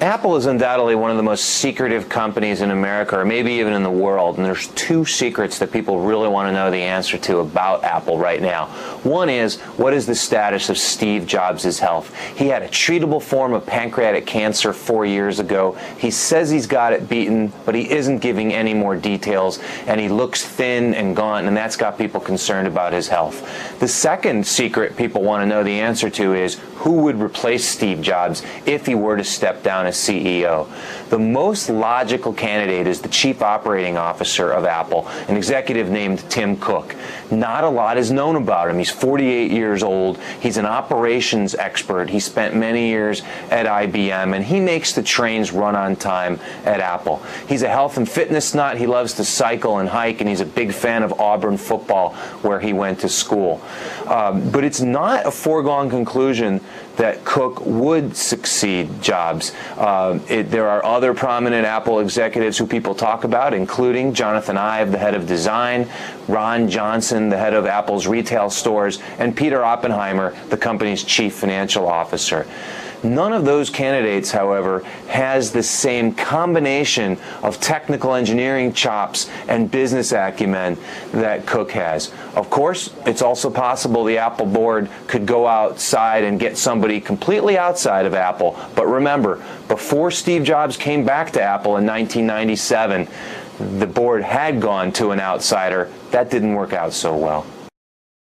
Apple is undoubtedly one of the most secretive companies in America, or maybe even in the world, and there's two secrets that people really want to know the answer to about Apple right now. One is, what is the status of Steve Jobs' health? He had a treatable form of pancreatic cancer 4 years ago. He says he's got it beaten, but he isn't giving any more details, and he looks thin and gaunt, and that's got people concerned about his health. The second secret people want to know the answer to is, who would replace Steve Jobs if he were to step down as CEO? The most logical candidate is the Chief Operating Officer of Apple, an executive named Tim Cook. Not a lot is known about him. He's 48 years old. He's an operations expert. He spent many years at IBM, and he makes the trains run on time at Apple. He's a health and fitness nut. He loves to cycle and hike, and he's a big fan of Auburn football, where he went to school. But it's not a foregone conclusion that Cook would succeed Jobs. There are other prominent Apple executives who people talk about, including Jonathan Ive, the head of design, Ron Johnson, the head of Apple's retail stores, and Peter Oppenheimer, the company's chief financial officer. None of those candidates, however, has the same combination of technical engineering chops and business acumen that Cook has. Of course, it's also possible the Apple board could go outside and get somebody completely outside of Apple. But remember, before Steve Jobs came back to Apple in 1997, the board had gone to an outsider. That didn't work out so well.